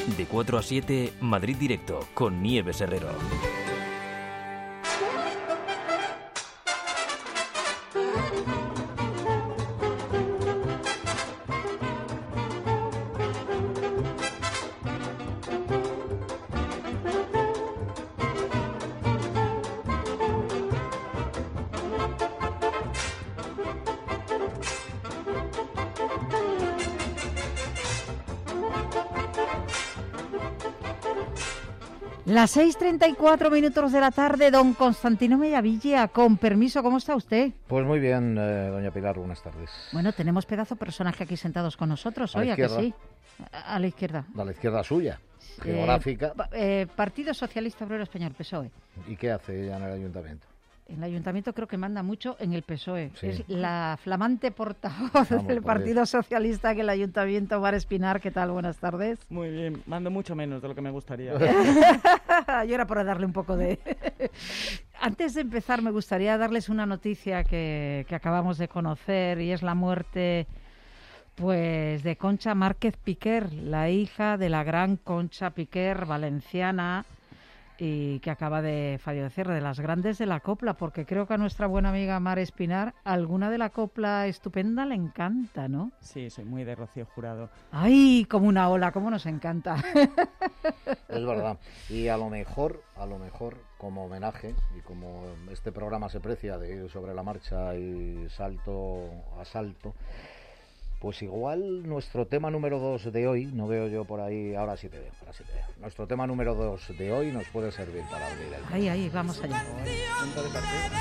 De 4 a 7, Madrid Directo, con Nieves Herrero. Las 6:34 de la tarde, don Constantino Mellavilla, con permiso, ¿cómo está usted? Pues muy bien, doña Pilar, buenas tardes. Bueno, tenemos pedazo de personaje aquí sentados con nosotros hoy, ¿a que sí? A la izquierda. A la izquierda suya, geográfica. Partido Socialista Obrero Español, PSOE. ¿Y qué hace ella en el ayuntamiento? En el ayuntamiento creo que manda mucho en el PSOE. Sí. Es la flamante portavoz del Partido Socialista que el ayuntamiento. Mar Espinar, ¿qué tal? Buenas tardes. Muy bien, mando mucho menos de lo que me gustaría. Yo era por darle un poco de... Antes de empezar, me gustaría darles una noticia que acabamos de conocer, y es la muerte pues de Concha Márquez Piquer, la hija de la gran Concha Piquer, valenciana, y que acaba de fallecer, de las grandes de la copla, porque creo que a nuestra buena amiga Mar Espinar alguna de la copla estupenda le encanta, ¿no? Sí, soy muy de Rocío Jurado. ¡Ay, como una ola, cómo nos encanta! Es verdad, y a lo mejor, como homenaje, y como este programa se precia de ir sobre la marcha y salto a salto, pues igual nuestro tema número 2 de hoy, no veo yo por ahí, ahora sí te veo. Nuestro tema número 2 de hoy nos puede servir para abrir el... Ahí, vamos allá. Punto de partida.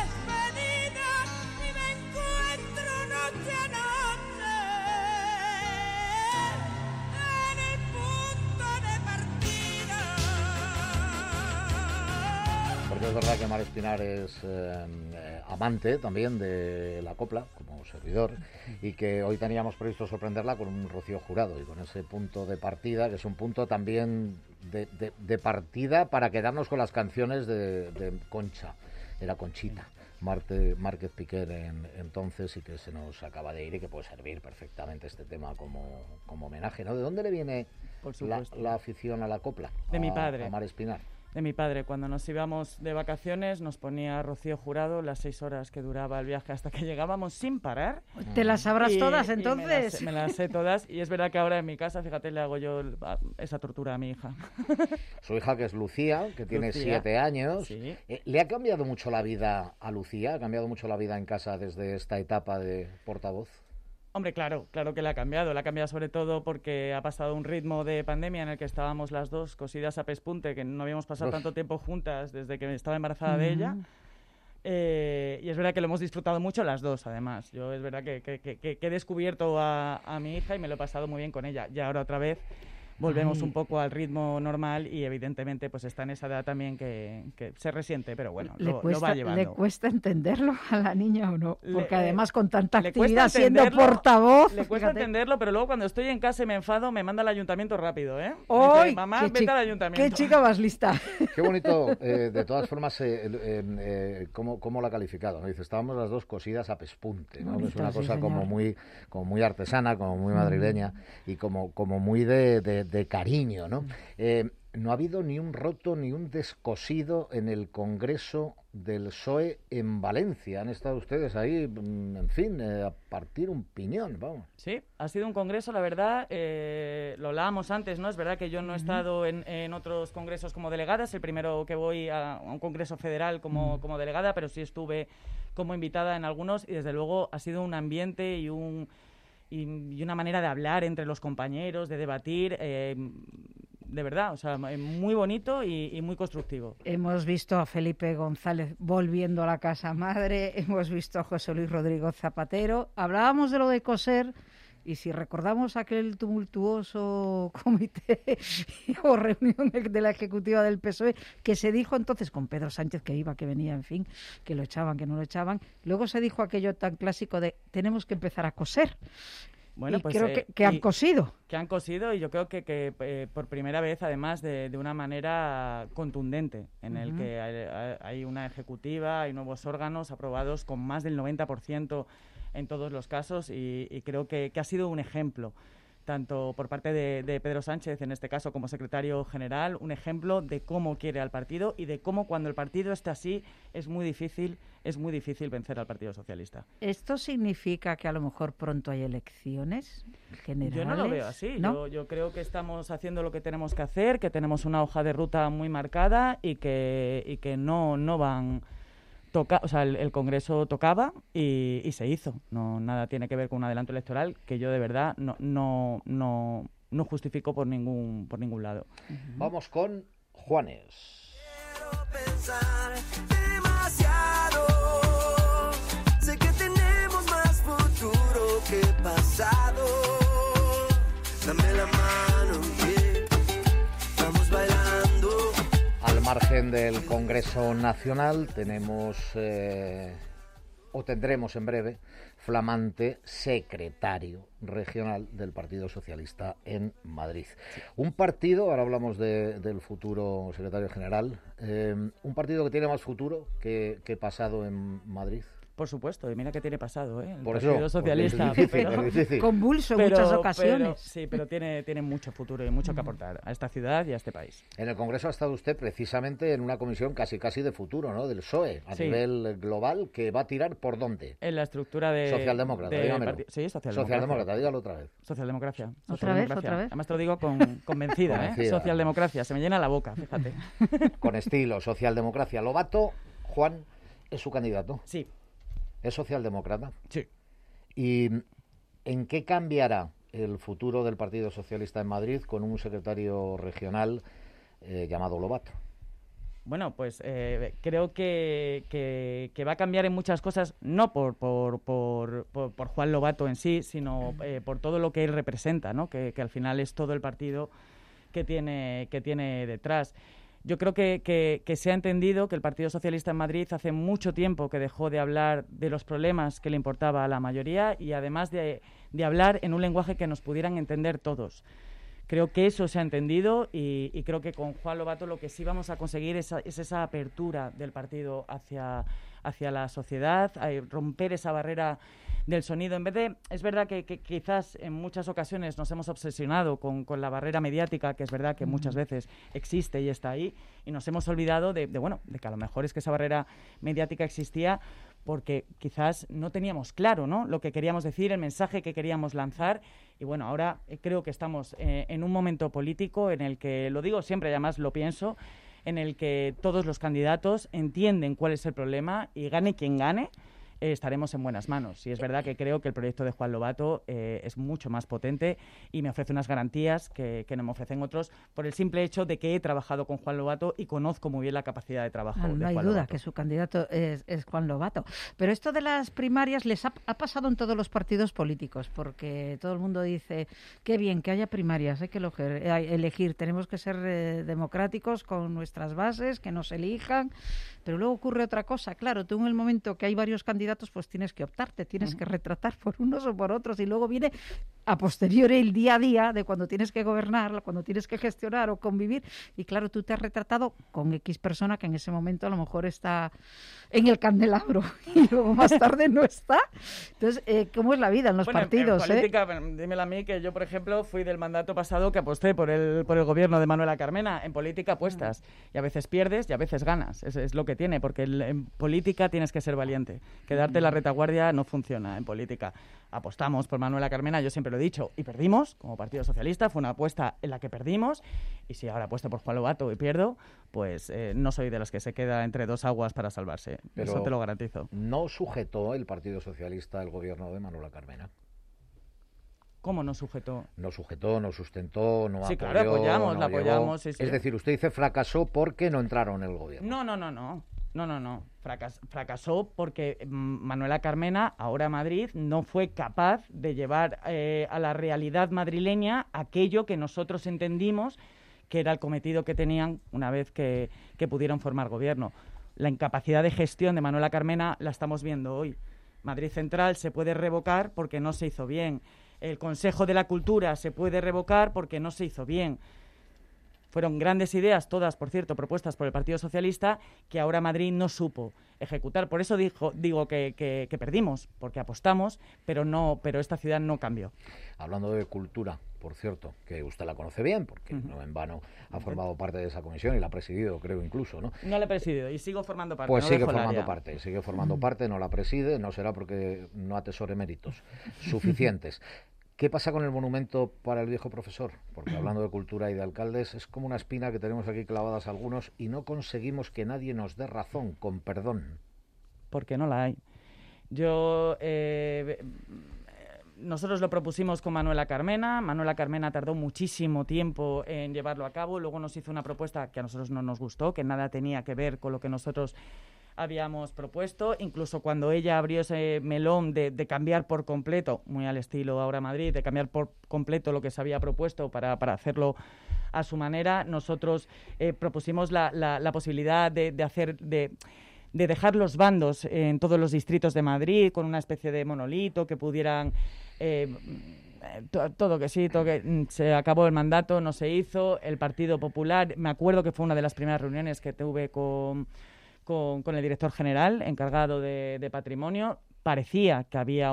Porque es verdad que Mar Espinar es amante también de la copla, como servidor, y que hoy teníamos previsto sorprenderla con un Rocío Jurado y con ese punto de partida, que es un punto también de partida para quedarnos con las canciones de Concha, era Conchita. Márquez Piquer entonces, y que se nos acaba de ir y que puede servir perfectamente este tema como homenaje, ¿no? ¿De dónde le viene la afición a la copla? De mi padre. A Mar Espinar. De mi padre. Cuando nos íbamos de vacaciones nos ponía Rocío Jurado las 6 horas que duraba el viaje hasta que llegábamos sin parar. ¿Te las sabrás todas entonces? Me las sé todas, y es verdad que ahora en mi casa, fíjate, le hago yo esa tortura a mi hija. Su hija, que es Lucía, que tiene 7 años. Sí. ¿Le ha cambiado mucho la vida a Lucía? ¿Ha cambiado mucho la vida en casa desde esta etapa de portavoz? Hombre, claro que la ha cambiado sobre todo porque ha pasado un ritmo de pandemia en el que estábamos las dos cosidas a pespunte, que no habíamos pasado tanto tiempo juntas desde que estaba embarazada de ella, y es verdad que lo hemos disfrutado mucho las dos, además. Yo es verdad que he descubierto a mi hija y me lo he pasado muy bien con ella, y ahora otra vez volvemos un poco al ritmo normal, y evidentemente pues está en esa edad también que se resiente, pero bueno, lo va llevando. ¿Le cuesta entenderlo a la niña o no? Porque además con tanta actividad siendo portavoz... Le cuesta entenderlo, pero luego cuando estoy en casa y me enfado, me manda al ayuntamiento rápido, ¿eh? ¡Ay! Mamá, vete al ayuntamiento. ¡Qué chica más lista! Qué bonito, de todas formas, cómo la ha calificado, ¿no? Dice, estábamos las dos cosidas a pespunte, ¿no? Bonito, es una cosa como muy artesana, como muy madrileña, y como muy de cariño, ¿no? No ha habido ni un roto ni un descosido en el Congreso del PSOE en Valencia. Han estado ustedes ahí, en fin, a partir un piñón, vamos. Sí, ha sido un congreso, la verdad, lo hablábamos antes, ¿no? Es verdad que yo no he estado en otros congresos como delegada, es el primero que voy a un congreso federal como delegada, pero sí estuve como invitada en algunos, y desde luego ha sido un ambiente y una manera de hablar entre los compañeros, de debatir, de verdad, o sea, muy bonito y muy constructivo. Hemos visto a Felipe González volviendo a la casa madre, hemos visto a José Luis Rodríguez Zapatero, hablábamos de lo de coser, y si recordamos aquel tumultuoso comité o reunión de la ejecutiva del PSOE, que se dijo entonces con Pedro Sánchez, que iba, que venía, en fin, que lo echaban, que no lo echaban, luego se dijo aquello tan clásico de tenemos que empezar a coser. Bueno, y pues, creo que han cosido. Que han cosido, y yo creo que por primera vez, además, de una manera contundente, en el que hay una ejecutiva, hay nuevos órganos aprobados con más del 90% en todos los casos, y creo que ha sido un ejemplo. tanto por parte de Pedro Sánchez, en este caso como secretario general, un ejemplo de cómo quiere al partido y de cómo cuando el partido está así es muy difícil vencer al Partido Socialista. ¿Esto significa que a lo mejor pronto hay elecciones generales? Yo no lo veo así. ¿No? Yo creo que estamos haciendo lo que tenemos que hacer, que tenemos una hoja de ruta muy marcada y que no van... O sea, el Congreso tocaba y se hizo. No, nada tiene que ver con un adelanto electoral que yo de verdad no justifico por ningún lado. Vamos con Juanes. Quiero pensar demasiado. Sé que tenemos más futuro que pasado. Dame la mano, vamos bailando. Al margen del Congreso Nacional tenemos o tendremos en breve flamante secretario regional del Partido Socialista en Madrid. Un partido, ahora hablamos del futuro secretario general, un partido que tiene más futuro que pasado en Madrid. Por supuesto, y mira que tiene pasado, el Por Partido eso, Socialista. es difícil. Convulso en muchas ocasiones. Pero tiene mucho futuro y mucho que aportar a esta ciudad y a este país. En el Congreso ha estado usted precisamente en una comisión casi de futuro, ¿no? Del PSOE, a nivel global, que va a tirar ¿por dónde? En la estructura de... Socialdemócrata, dígamelo. Sí, Socialdemócrata, dígalo otra vez. Socialdemocracia. ¿Otra vez? Además te lo digo convencida, Socialdemocracia, se me llena la boca, fíjate. Con estilo, socialdemocracia. Lobato, Juan, es su candidato. Sí. ¿Es socialdemócrata? Sí. ¿Y en qué cambiará el futuro del Partido Socialista en Madrid con un secretario regional llamado Lobato? Bueno, pues creo que va a cambiar en muchas cosas, no por Juan Lobato en sí, sino por todo lo que él representa, ¿no? Que al final es todo el partido que tiene detrás. Yo creo que se ha entendido que el Partido Socialista en Madrid hace mucho tiempo que dejó de hablar de los problemas que le importaba a la mayoría y además de hablar en un lenguaje que nos pudieran entender todos. Creo que eso se ha entendido y creo que con Juan Lobato lo que sí vamos a conseguir es esa apertura del partido hacia la sociedad, romper esa barrera del sonido. En vez de, es verdad que quizás en muchas ocasiones nos hemos obsesionado con la barrera mediática, que es verdad que muchas veces existe y está ahí, y nos hemos olvidado de que a lo mejor es que esa barrera mediática existía porque quizás no teníamos claro, ¿no?, lo que queríamos decir, el mensaje que queríamos lanzar. Y bueno, ahora creo que estamos en un momento político en el que, lo digo siempre y además lo pienso, en el que todos los candidatos entienden cuál es el problema y gane quien gane, estaremos en buenas manos. Y es verdad que creo que el proyecto de Juan Lobato es mucho más potente y me ofrece unas garantías que no me ofrecen otros por el simple hecho de que he trabajado con Juan Lobato y conozco muy bien la capacidad de trabajo de Juan Lobato. No hay duda que su candidato es Juan Lobato. Pero esto de las primarias les ha pasado en todos los partidos políticos, porque todo el mundo dice, qué bien que haya primarias, hay que elegir, tenemos que ser democráticos con nuestras bases, que nos elijan. Pero luego ocurre otra cosa, claro, tú en el momento que hay varios candidatos, pues tienes que optar, te tienes que retratar por unos o por otros, y luego viene a posteriori el día a día de cuando tienes que gobernar, cuando tienes que gestionar o convivir, y claro, tú te has retratado con X persona que en ese momento a lo mejor está en el candelabro y luego más tarde no está. Entonces, ¿cómo es la vida en los partidos? En política, dímelo a mí, que yo, por ejemplo, fui del mandato pasado que aposté por el gobierno de Manuela Carmena. En política apuestas, y a veces pierdes y a veces ganas. Es lo que tiene, porque en política tienes que ser valiente. Quedarte en la retaguardia no funciona en política. Apostamos por Manuela Carmena, yo siempre lo he dicho, y perdimos como Partido Socialista, fue una apuesta en la que perdimos, y si ahora apuesto por Juan Lobato y pierdo, pues no soy de los que se queda entre dos aguas para salvarse. Pero eso te lo garantizo. ¿no sujetó el Partido Socialista el gobierno de Manuela Carmena? ¿Cómo no sujetó? No sujetó, no sustentó, no sí, apoyó, claro, apoyamos, no la apoyamos. Sí. Sí. Es decir, usted dice fracasó porque no entraron en el gobierno. No. Fracasó porque Manuela Carmena, ahora Madrid, no fue capaz de llevar a la realidad madrileña aquello que nosotros entendimos que era el cometido que tenían una vez que pudieron formar gobierno. La incapacidad de gestión de Manuela Carmena la estamos viendo hoy. Madrid Central se puede revocar porque no se hizo bien. El Consejo de la Cultura se puede revocar porque no se hizo bien. Fueron grandes ideas, todas, por cierto, propuestas por el Partido Socialista, que ahora Madrid no supo ejecutar. Por eso digo que perdimos, porque apostamos, pero esta ciudad no cambió. Hablando de cultura, por cierto, que usted la conoce bien, porque no en vano ha formado parte de esa comisión y la ha presidido, creo incluso, ¿no? No la he presidido y sigo formando parte. Pues no sigue dejo el formando área. parte, sigue formando parte, no la preside, no será porque no atesore méritos suficientes. ¿Qué pasa con el monumento para el viejo profesor? Porque hablando de cultura y de alcaldes, es como una espina que tenemos aquí clavadas algunos y no conseguimos que nadie nos dé razón, con perdón. Porque no la hay. Nosotros lo propusimos con Manuela Carmena. Manuela Carmena tardó muchísimo tiempo en llevarlo a cabo. Luego nos hizo una propuesta que a nosotros no nos gustó, que nada tenía que ver con lo que nosotros habíamos propuesto. Incluso cuando ella abrió ese melón de cambiar por completo, muy al estilo Ahora Madrid, de cambiar por completo lo que se había propuesto para hacerlo a su manera, nosotros propusimos la posibilidad de dejar los bandos en todos los distritos de Madrid con una especie de monolito que pudieran... todo que se acabó el mandato, no se hizo. El Partido Popular, me acuerdo que fue una de las primeras reuniones que tuve con el director general encargado de patrimonio. Parecía que había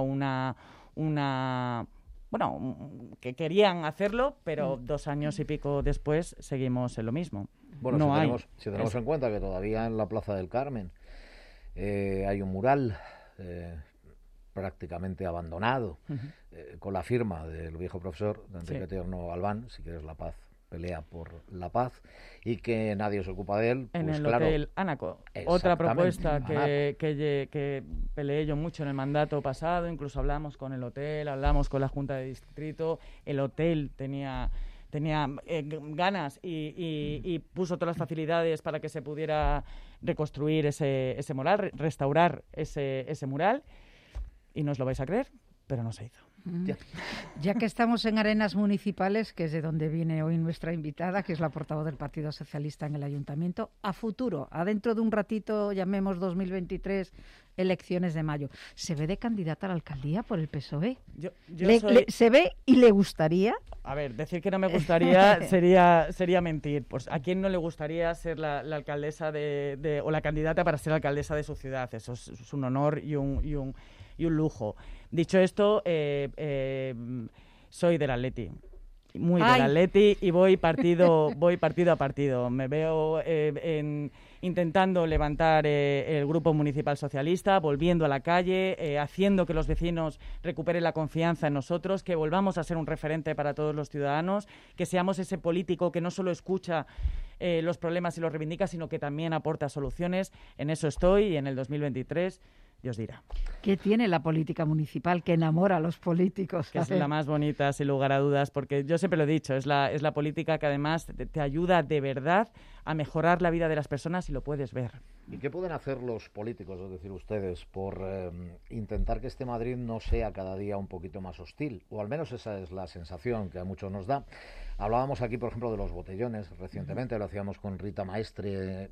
que querían hacerlo, pero 2 años y pico después seguimos en lo mismo. Bueno, no si tenemos en cuenta que todavía en la Plaza del Carmen hay un mural prácticamente abandonado, con la firma del viejo profesor de Enrique Tierno Albán, si quieres la paz, pelea por la paz, y que nadie se ocupa de él. En pues el claro, Hotel Ánaco. Otra propuesta que peleé yo mucho en el mandato pasado, incluso hablamos con el hotel, hablamos con la Junta de Distrito, el hotel tenía ganas y puso todas las facilidades para que se pudiera reconstruir ese mural, restaurar ese mural, y no os lo vais a creer, pero no se hizo. Ya que estamos en arenas municipales, que es de donde viene hoy nuestra invitada, que es la portavoz del Partido Socialista en el Ayuntamiento, a futuro, adentro de un ratito, llamemos 2023, elecciones de mayo, ¿se ve de candidata a la alcaldía por el PSOE? ¿Se ve y le gustaría? A ver, decir que no me gustaría sería mentir. Pues ¿a quién no le gustaría ser la alcaldesa o la candidata para ser alcaldesa de su ciudad? Eso es un honor y un lujo. Dicho esto, soy del Atleti, muy del Atleti, y voy partido a partido. Me veo intentando levantar el grupo municipal socialista, volviendo a la calle, haciendo que los vecinos recuperen la confianza en nosotros, que volvamos a ser un referente para todos los ciudadanos, que seamos ese político que no solo escucha los problemas y los reivindica, sino que también aporta soluciones. En eso estoy, y en el 2023... Dios dirá. ¿Qué tiene la política municipal que enamora a los políticos? Que es la más bonita, sin lugar a dudas, porque yo siempre lo he dicho, es la política que además te ayuda de verdad a mejorar la vida de las personas, y lo puedes ver. ¿Y qué pueden hacer los políticos, es decir, ustedes, por intentar que este Madrid no sea cada día un poquito más hostil? O al menos esa es la sensación que a muchos nos da. Hablábamos aquí, por ejemplo, de los botellones recientemente, lo hacíamos con Rita Maestre,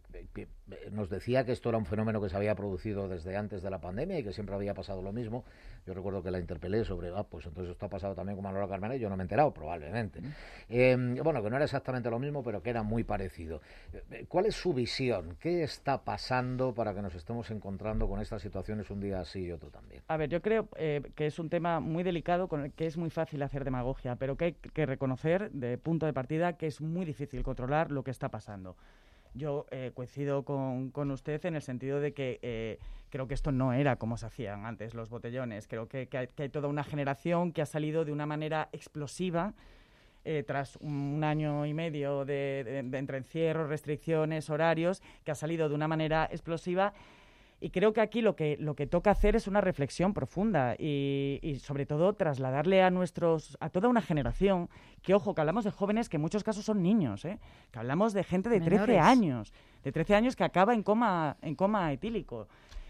nos decía que esto era un fenómeno que se había producido desde antes de la pandemia y que siempre había pasado lo mismo. Yo recuerdo que la interpelé sobre, pues entonces esto ha pasado también con Manuela Carmena, y yo no me he enterado, probablemente. Bueno, que no era exactamente lo mismo, pero que era muy parecido. ¿Cuál es su visión? ¿Qué está pasando para que nos estemos encontrando con estas situaciones un día así y otro también? A ver, yo creo que es un tema muy delicado con el que es muy fácil hacer demagogia, pero que hay que reconocer de punto de partida que es muy difícil controlar lo que está pasando. Yo coincido con usted en el sentido de que creo que esto no era como se hacían antes los botellones. Creo que hay toda una generación que ha salido de una manera explosiva tras un año y medio de entre encierros, restricciones, horarios, que ha salido de una manera explosiva. Y creo que aquí lo que toca hacer es una reflexión profunda y sobre todo trasladarle a toda una generación, que ojo, que hablamos de jóvenes que en muchos casos son niños, que hablamos de gente de 13 años que acaba en coma etílico.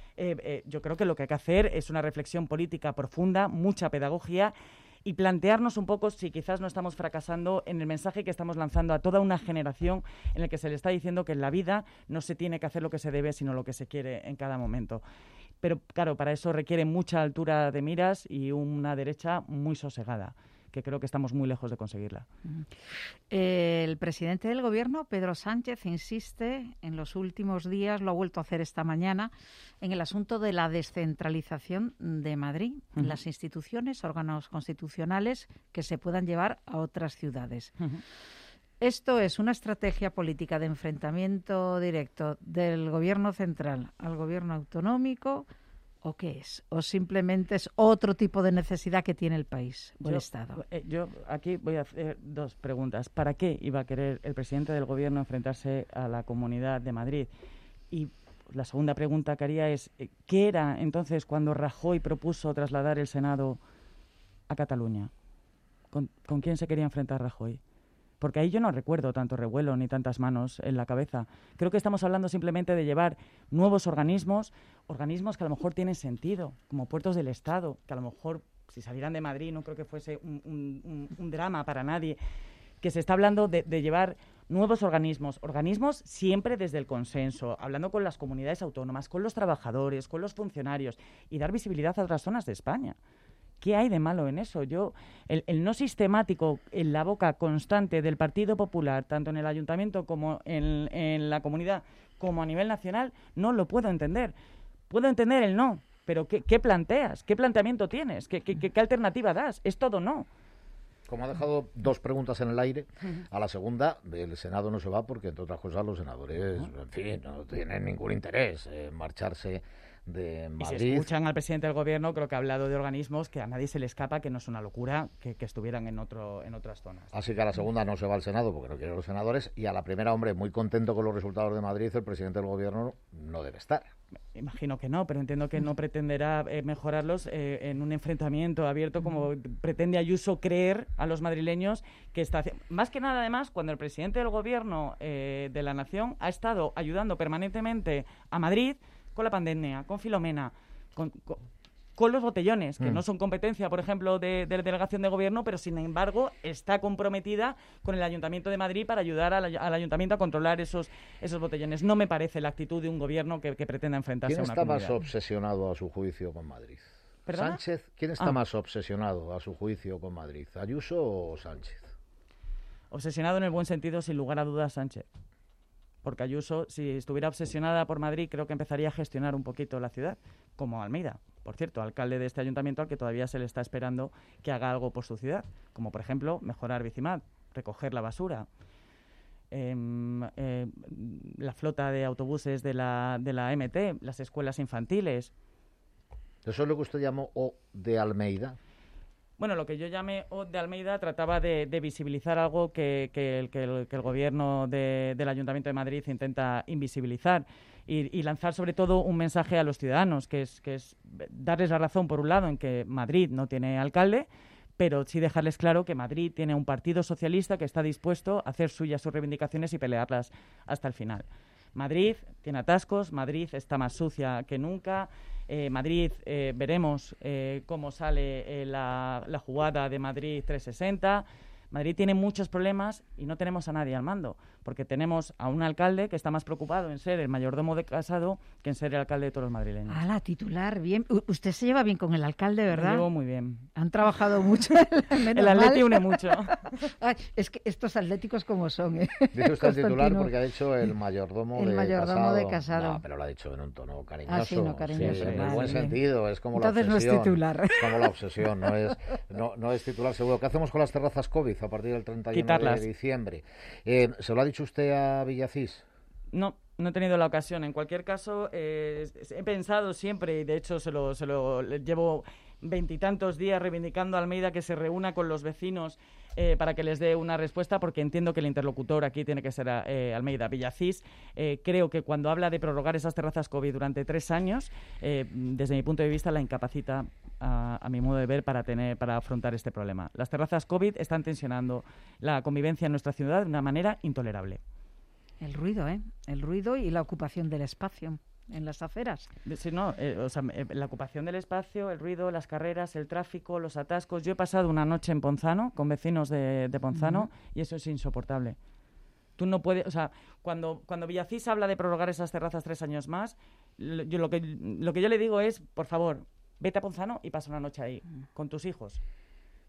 Yo creo que lo que hay que hacer es una reflexión política profunda, mucha pedagogía, y plantearnos un poco si quizás no estamos fracasando en el mensaje que estamos lanzando a toda una generación en el que se le está diciendo que en la vida no se tiene que hacer lo que se debe, sino lo que se quiere en cada momento. Pero claro, para eso requiere mucha altura de miras y una derecha muy sosegada, que creo que estamos muy lejos de conseguirla. El presidente del Gobierno, Pedro Sánchez, insiste en los últimos días, lo ha vuelto a hacer esta mañana, en el asunto de la descentralización de Madrid, las instituciones, órganos constitucionales que se puedan llevar a otras ciudades. ¿Esto es una estrategia política de enfrentamiento directo del Gobierno central al Gobierno autonómico o qué es? ¿O simplemente es otro tipo de necesidad que tiene el país o el Estado? Yo aquí voy a hacer dos preguntas. ¿Para qué iba a querer el presidente del Gobierno enfrentarse a la Comunidad de Madrid? Y la segunda pregunta que haría es, ¿qué era entonces cuando Rajoy propuso trasladar el Senado a Cataluña? ¿Con quién se quería enfrentar Rajoy? Porque ahí yo no recuerdo tanto revuelo ni tantas manos en la cabeza. Creo que estamos hablando simplemente de llevar nuevos organismos que a lo mejor tienen sentido, como puertos del Estado, que a lo mejor si salieran de Madrid no creo que fuese un drama para nadie. Que se está hablando de llevar nuevos organismos siempre desde el consenso, hablando con las comunidades autónomas, con los trabajadores, con los funcionarios y dar visibilidad a otras zonas de España. ¿Qué hay de malo en eso? El no sistemático en la boca constante del Partido Popular, tanto en el Ayuntamiento como en la comunidad, como a nivel nacional, no lo puedo entender. Puedo entender el no, pero ¿qué planteas? ¿Qué planteamiento tienes? ¿Qué alternativa das? ¿Es todo no? Como ha dejado dos preguntas en el aire, a la segunda, el Senado no se va porque, entre otras cosas, los senadores, en fin, no tienen ningún interés en marcharse de Madrid. Y si escuchan al presidente del Gobierno, creo que ha hablado de organismos que a nadie se le escapa, que no es una locura que estuvieran en otras zonas. Así que a la segunda no se va al Senado porque no quiere los senadores, y a la primera, hombre, muy contento con los resultados de Madrid, el presidente del Gobierno no debe estar. Imagino que no, pero entiendo que no pretenderá mejorarlos en un enfrentamiento abierto como pretende Ayuso creer a los madrileños que está haciendo. Más que nada, además, cuando el presidente del Gobierno de la Nación ha estado ayudando permanentemente a Madrid con la pandemia, con Filomena, con los botellones, que no son competencia, por ejemplo, de la delegación de gobierno, pero sin embargo está comprometida con el Ayuntamiento de Madrid para ayudar al Ayuntamiento a controlar esos botellones. No me parece la actitud de un gobierno que pretenda enfrentarse a una comunidad. ¿Quién está más obsesionado a su juicio con Madrid? ¿Perdona? ¿Sánchez? ¿Quién está más obsesionado a su juicio con Madrid? ¿Ayuso o Sánchez? Obsesionado en el buen sentido, sin lugar a dudas, Sánchez. Porque Ayuso, si estuviera obsesionada por Madrid, creo que empezaría a gestionar un poquito la ciudad, como Almeida, por cierto, alcalde de este ayuntamiento al que todavía se le está esperando que haga algo por su ciudad, como por ejemplo mejorar Bicimat, recoger la basura, la flota de autobuses de la MT, las escuelas infantiles. ¿Eso es lo que usted llamó O de Almeida? Bueno, lo que yo llamé O de Almeida trataba de visibilizar algo que el gobierno del Ayuntamiento de Madrid intenta invisibilizar y lanzar sobre todo un mensaje a los ciudadanos, que es darles la razón, por un lado, en que Madrid no tiene alcalde, pero sí dejarles claro que Madrid tiene un partido socialista que está dispuesto a hacer suyas sus reivindicaciones y pelearlas hasta el final. Madrid tiene atascos, Madrid está más sucia que nunca. Madrid, veremos cómo sale la jugada de Madrid 360. Madrid tiene muchos problemas y no tenemos a nadie al mando, porque tenemos a un alcalde que está más preocupado en ser el mayordomo de Casado que en ser el alcalde de todos los madrileños. Ah, la titular, bien. Usted se lleva bien con el alcalde, ¿verdad? Me llevo muy bien. Han trabajado mucho. El Atleti une mucho. Ay, es que estos atléticos como son, ¿eh? Dice usted el titular porque ha dicho el mayordomo de Casado. No, pero lo ha dicho en un tono cariñoso. Ah, sí, no, cariñoso. Sí, en el vale, buen bien. sentido, es como Entonces la obsesión. no es titular. Es como la obsesión, no es titular seguro. ¿Qué hacemos con las terrazas COVID a partir del 31 Quitarlas. de diciembre? ¿Se lo ha dicho usted a Villacís? No he tenido la ocasión. En cualquier caso, he pensado siempre, y de hecho se lo llevo veintitantos días reivindicando a Almeida que se reúna con los vecinos para que les dé una respuesta, porque entiendo que el interlocutor aquí tiene que ser Almeida. Villacís, creo que cuando habla de prorrogar esas terrazas COVID durante 3 años, desde mi punto de vista la incapacita, a mi modo de ver, para afrontar este problema. Las terrazas COVID están tensionando la convivencia en nuestra ciudad de una manera intolerable. El ruido, ¿eh? El ruido y la ocupación del espacio en las aceras. Sí, no, la ocupación del espacio, el ruido, las carreras, el tráfico, los atascos. Yo he pasado una noche en Ponzano con vecinos de Ponzano y eso es insoportable. Tú no puedes, o sea, cuando Villacís habla de prorrogar esas terrazas 3 años más, lo que yo le digo es, por favor, vete a Ponzano y pasa una noche ahí con tus hijos.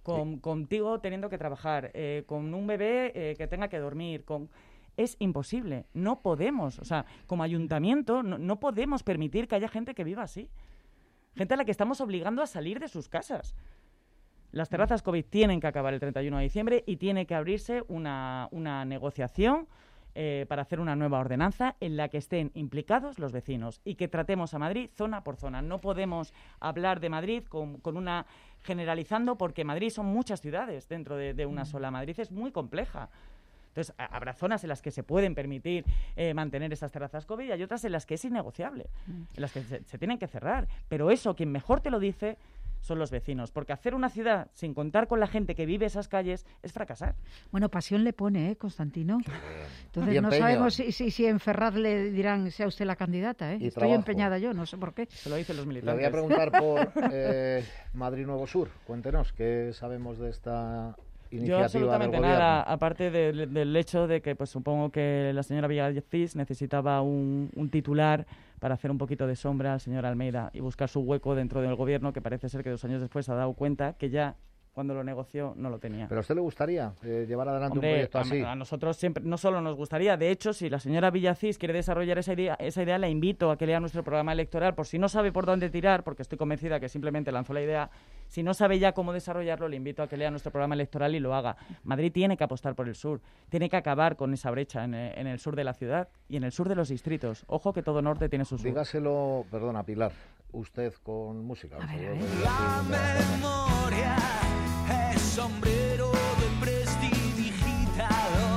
contigo teniendo que trabajar, con un bebé que tenga que dormir, es imposible, no podemos, o sea, como ayuntamiento no podemos permitir que haya gente que viva así, gente a la que estamos obligando a salir de sus casas. Las terrazas COVID tienen que acabar el 31 de diciembre y tiene que abrirse una negociación para hacer una nueva ordenanza en la que estén implicados los vecinos y que tratemos a Madrid zona por zona. No podemos hablar de Madrid con una generalizando, porque Madrid son muchas ciudades dentro de una sola. Madrid es muy compleja. Entonces, habrá zonas en las que se pueden permitir mantener esas terrazas COVID y hay otras en las que es innegociable, en las que se tienen que cerrar. Pero eso, quien mejor te lo dice, son los vecinos, porque hacer una ciudad sin contar con la gente que vive esas calles es fracasar. Bueno, pasión le pone, Constantino. Entonces no empeño. sabemos si en Ferraz le dirán sea usted la candidata. Y Estoy trabajo. empeñada yo, no sé por qué. Se lo dicen los Le militantes. voy a preguntar por Madrid Nuevo Sur. Cuéntenos, ¿qué sabemos de esta iniciativa Yo absolutamente del gobierno? nada, aparte del hecho de que pues supongo que la señora Villacís necesitaba un titular para hacer un poquito de sombra al señor Almeida y buscar su hueco dentro del gobierno, que parece ser que 2 años después se ha dado cuenta que ya cuando lo negoció no lo tenía. ¿Pero a usted le gustaría llevar adelante Hombre, un proyecto así? a nosotros siempre, no solo nos gustaría, de hecho, si la señora Villacís quiere desarrollar esa idea, la invito a que lea nuestro programa electoral, por si no sabe por dónde tirar, porque estoy convencida que simplemente lanzó la idea. Si no sabe ya cómo desarrollarlo, le invito a que lea nuestro programa electoral y lo haga. Madrid tiene que apostar por el sur, tiene que acabar con esa brecha en el sur de la ciudad y en el sur de los distritos. Ojo que todo norte tiene su sur. Dígaselo, perdona, Pilar, usted con música. A ver, a ver. La memoria es sombrero de prestidigitador.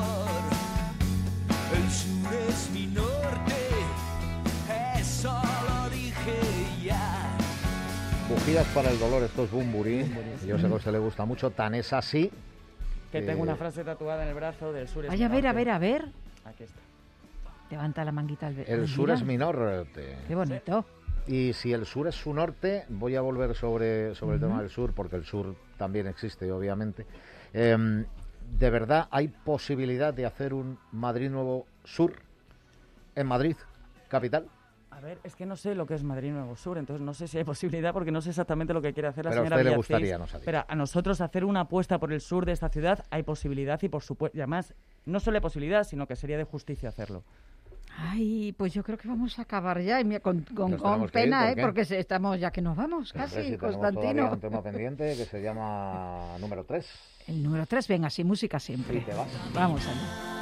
El sur es mi norte, eso lo dije ya. Bujías para el dolor, esto es Bunbury. Yo sé que a usted le gusta mucho, tan es así. Que tengo una frase tatuada en el brazo del sur. Ay, a ver. Aquí está. Levanta la manguita. El sur es mi norte. Qué bonito. Y si el sur es su norte, voy a volver sobre el tema del sur, porque el sur también existe, obviamente. ¿De verdad hay posibilidad de hacer un Madrid Nuevo Sur en Madrid, capital? A ver, es que no sé lo que es Madrid Nuevo Sur, entonces no sé si hay posibilidad porque no sé exactamente lo que quiere hacer la Pero a señora usted le Villacís. gustaría, nos ha dicho. Pero a nosotros hacer una apuesta por el sur de esta ciudad hay posibilidad y por supuesto, y además no solo hay posibilidad, sino que sería de justicia hacerlo. Ay, pues yo creo que vamos a acabar ya, y mira, con Nos tenemos que ir, pena, ¿por qué? porque estamos ya que nos vamos, Hombre, casi, si tenemos todavía Constantino. un tema pendiente que se llama número 3. El número 3, venga, sí, música siempre. Y te vas. Vamos allá.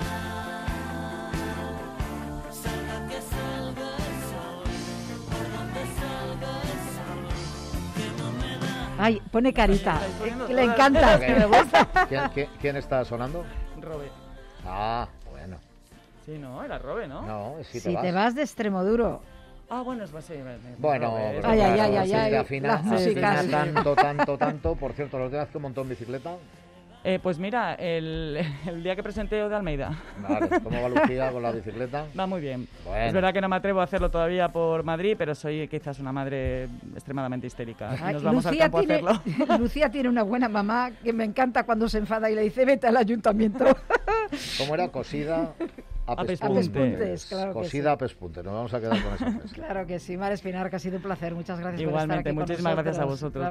Ay, pone carita, Estáis poniendo que le todas encanta, las que me gusta. ¿Quién está sonando? Robe. Ah, bueno. Sí, no, era Robe, ¿no? No, si Si te vas de Extremoduro. Ah, bueno, es sí, Bueno, Robe, pero Ay, claro, ay, ay, si ay, te ay, afina, las músicas. afina tanto. Por cierto, la última vez que montó en bicicleta, Pues mira, el día que presenté de Almeida. vale, ¿cómo va Lucía con la bicicleta? Va muy bien. Bueno. Es verdad que no me atrevo a hacerlo todavía por Madrid, pero soy quizás una madre extremadamente histérica. Ay, Nos vamos al campo a hacerlo. Lucía tiene una buena mamá que me encanta cuando se enfada y le dice vete al ayuntamiento. ¿Cómo era? Cosida a Pespuntes. pespuntes. A pespuntes, claro que Cosida a pespuntes. Nos vamos a quedar con esa frase. Claro que sí, Mar Espinar, que ha sido un placer. Muchas gracias por estar Igualmente, aquí con muchísimas gracias a nosotros. vosotros.